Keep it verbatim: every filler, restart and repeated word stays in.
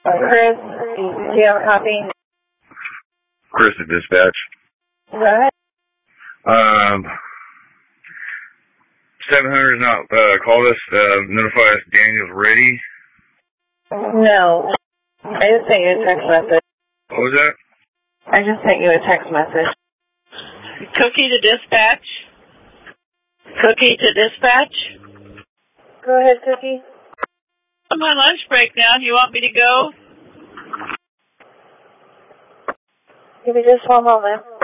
Chris, do you have a copy? Chris at dispatch. Go ahead. Um, seven hundred has not uh, called us, uh, notify us Daniel's ready. No. I just sent you a text message. What was that? I just sent you a text message. Cookie to dispatch? Cookie to dispatch? Go ahead, Cookie. I'm on lunch break now. You want me to go? Give me just one moment.